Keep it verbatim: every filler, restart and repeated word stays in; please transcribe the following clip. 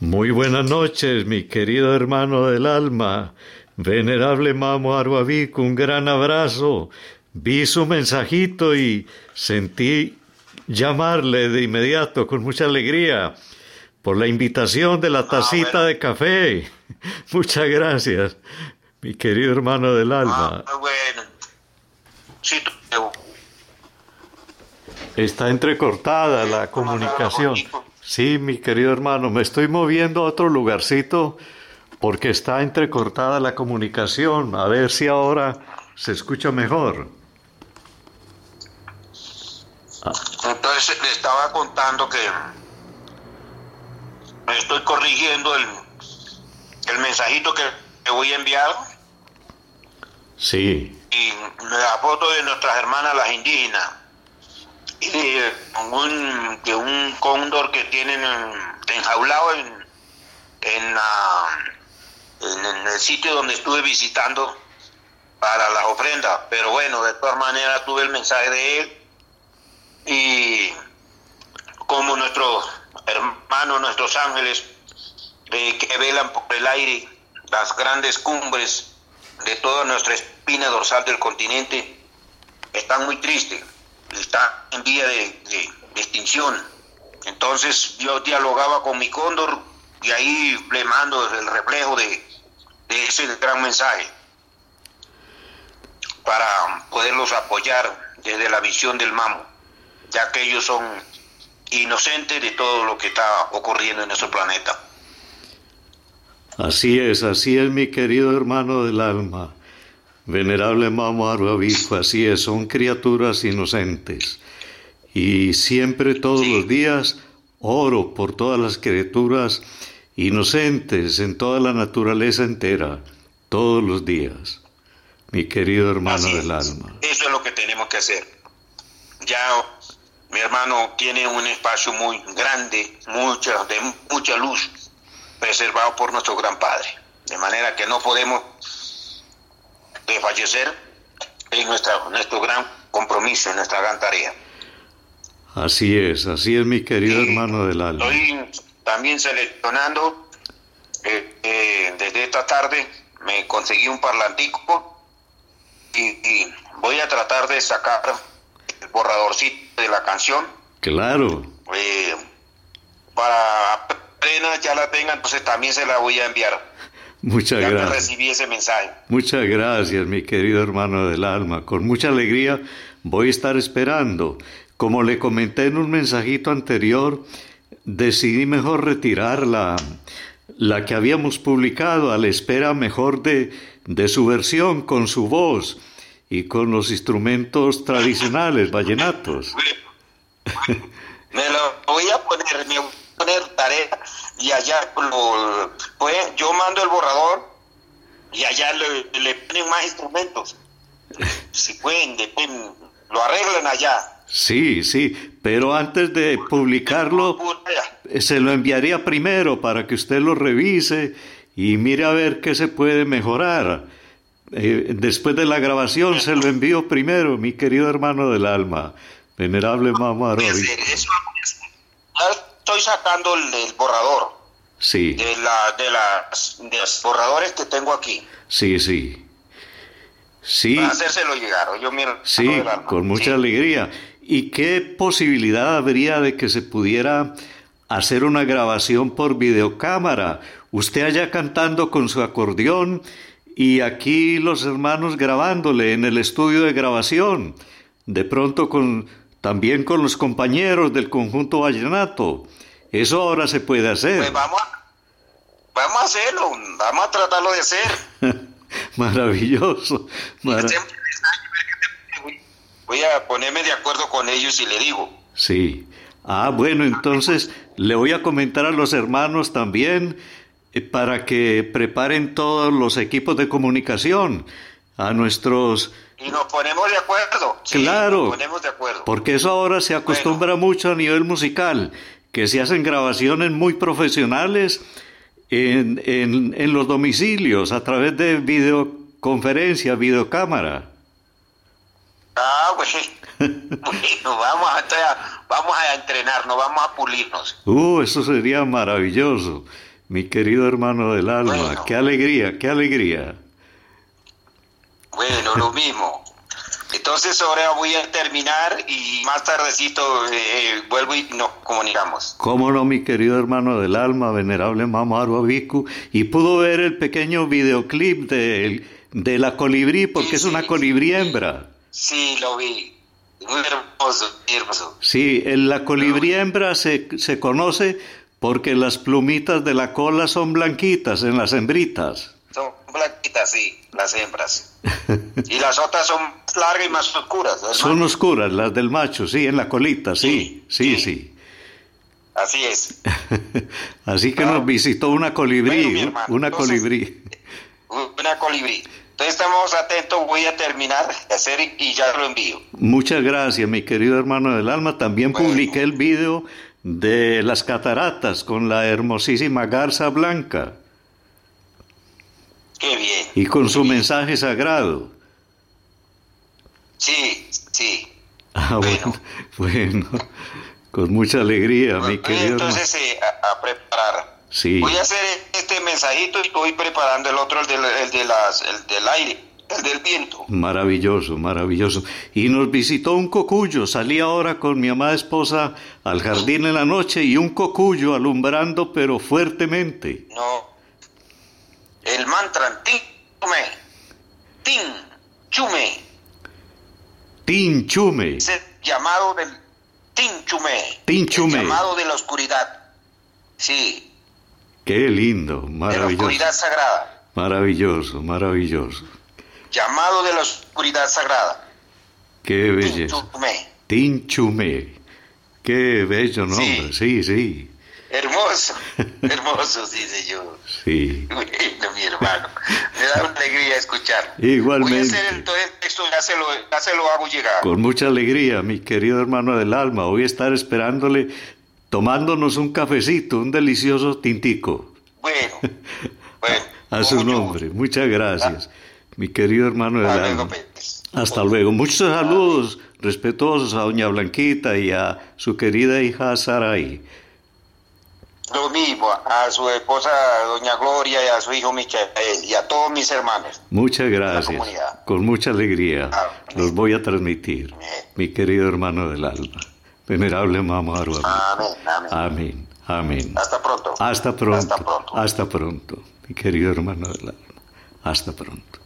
Muy buenas noches, mi querido hermano del alma, venerable Mamo Aruavic, un gran abrazo. Vi su mensajito y sentí llamarle de inmediato con mucha alegría por la invitación de la tacita ah, bueno. de café. Muchas gracias, mi querido hermano del alma. Ah, bueno. Sí, tú... Está entrecortada la comunicación. Sí, mi querido hermano, me estoy moviendo a otro lugarcito porque está entrecortada la comunicación. A ver si ahora se escucha mejor. Ah. Entonces le estaba contando que estoy corrigiendo el, el mensajito que, que voy a enviar. Sí. Y la foto de nuestras hermanas las indígenas. Y de un, de un cóndor que tienen enjaulado en, en, uh, en, en el sitio donde estuve visitando para las ofrendas. Pero bueno, de todas maneras tuve el mensaje de él. Y como nuestros hermanos, nuestros ángeles eh, que velan por el aire, las grandes cumbres de toda nuestra espina dorsal del continente, están muy tristes. Está en vía de, de, de extinción. Entonces yo dialogaba con mi cóndor y ahí le mando el reflejo de, de ese gran mensaje para poderlos apoyar desde la visión del Mamo, ya que ellos son inocentes de todo lo que está ocurriendo en nuestro planeta. Así es, así es, mi querido hermano del alma. Venerable Mamo Aruavic, así es, son criaturas inocentes. Y siempre, todos sí. los días, oro por todas las criaturas inocentes en toda la naturaleza entera, todos los días. Mi querido hermano así del es. alma. Eso es lo que tenemos que hacer. Ya mi hermano tiene un espacio muy grande, mucha, de mucha luz, preservado por nuestro gran Padre. De manera que no podemos de fallecer en nuestra, nuestro gran compromiso, en nuestra gran tarea. Así es, así es, mi querido y hermano del alma. Estoy también seleccionando, eh, eh, desde esta tarde me conseguí un parlantico y, y voy a tratar de sacar el borradorcito de la canción. Claro. Eh, para apenas ya la tenga, entonces también se la voy a enviar. Muchas ya gracias. Que recibí ese mensaje. Muchas gracias, mi querido hermano del alma. Con mucha alegría voy a estar esperando. Como le comenté en un mensajito anterior, decidí mejor retirar la, la que habíamos publicado a la espera mejor de, de su versión con su voz y con los instrumentos tradicionales, vallenatos. Me lo voy a poner, me voy a poner tarea. Y allá lo, pues, yo mando el borrador y allá le, le ponen más instrumentos. Si pueden, dependen, lo arreglan allá. Sí, sí, pero antes de publicarlo, se lo enviaría primero para que usted lo revise y mire a ver qué se puede mejorar. Eh, después de la grabación se lo envío primero, mi querido hermano del alma, venerable Mamo Aruavic. Estoy sacando el, el borrador. Sí. De, la, de, las, de los borradores que tengo aquí. Sí, sí. Sí. Para hacérselo llegar. Yo miro sí, con mucha sí. alegría. ¿Y qué posibilidad habría de que se pudiera hacer una grabación por videocámara? Usted allá cantando con su acordeón y aquí los hermanos grabándole en el estudio de grabación. De pronto con... también con los compañeros del conjunto vallenato. Eso ahora se puede hacer. Pues vamos a, vamos a hacerlo, vamos a tratarlo de hacer. Maravilloso. Mar... Voy a ponerme de acuerdo con ellos y le digo. Sí. Ah, bueno, entonces le voy a comentar a los hermanos también eh, para que preparen todos los equipos de comunicación, a nuestros... Y nos ponemos de acuerdo. Claro, sí, nos ponemos de acuerdo. Porque eso ahora se acostumbra bueno. mucho a nivel musical, que se hacen grabaciones muy profesionales en, en, en los domicilios a través de videoconferencia, videocámara. Ah, bueno, bueno vamos, a, vamos a entrenarnos, vamos a pulirnos. Uh, eso sería maravilloso. Mi querido hermano del alma, Bueno. qué alegría, qué alegría. Bueno, lo mismo. Entonces ahora voy a terminar y más tardecito eh, vuelvo y nos comunicamos. Cómo no, mi querido hermano del alma, venerable Mamaru Abiku, y pudo ver el pequeño videoclip de, de la colibrí, porque Sí, es una sí, colibrí sí. hembra. Sí, lo vi. Muy hermoso, muy hermoso. Sí, en la colibrí hembra se, se conoce porque las plumitas de la cola son blanquitas en las hembritas. Son blanquitas, sí, las hembras. Y las otras son más largas y más oscuras. ¿verdad? Son oscuras las del macho, sí, en la colita, sí, sí, Sí, sí. sí. Así es. Así que Ah. nos visitó una colibrí, Bueno, mi hermano, una entonces- colibrí. Una colibrí. Entonces estamos atentos, voy a terminar de hacer y, y ya lo envío. Muchas gracias, mi querido hermano del alma. También Bueno. publiqué el video de las cataratas con la hermosísima garza blanca Qué bien. y con su mensaje sagrado. Sí, sí. Ah, bueno, Bueno. bueno, con mucha alegría, mi Bueno, querido hermano. entonces eh, a, a preparar. Sí. Voy a hacer este mensajito y estoy preparando el otro, el, del el de las, el del aire, el del viento. Maravilloso, maravilloso. Y nos visitó un cocuyo. Salí ahora con mi amada esposa al jardín en la noche y un cocuyo alumbrando, pero fuertemente. No. El mantra, tin, chume, tin, chume. Tinchume, Es el llamado del tin, chume. Tinchume. El llamado de la oscuridad. Sí, qué lindo, de la maravilloso. oscuridad sagrada. Maravilloso, maravilloso. Llamado de la oscuridad sagrada. Qué Tin, belleza. chume. Tinchume. Qué bello nombre. Sí, sí, Hermoso, hermoso, sí, señor. sí. Bueno, mi hermano, me da una alegría escuchar. Igualmente. Voy a hacer el, todo el texto, ya se, lo, ya se lo hago llegar. Con mucha alegría, mi querido hermano del alma. Voy a estar esperándole, tomándonos un cafecito, un delicioso tintico. Bueno, bueno. A con su mucho nombre. Muchas gracias, mi querido hermano del gusto. Hasta alma. luego, pues. Hasta luego. Muchos saludos respetuosos a doña Blanquita y a su querida hija Sarai. Lo mismo a su esposa, doña Gloria, y a su hijo Michael, y a todos mis hermanos. Muchas gracias. comunidad. Con mucha alegría Ah, los voy a transmitir, Amén. mi querido hermano del alma. Venerable Mamaru Abiku. Amén, amén. Amén. Amén. Hasta pronto. Hasta pronto. Hasta pronto. Hasta pronto, mi querido hermano del alma. Hasta pronto.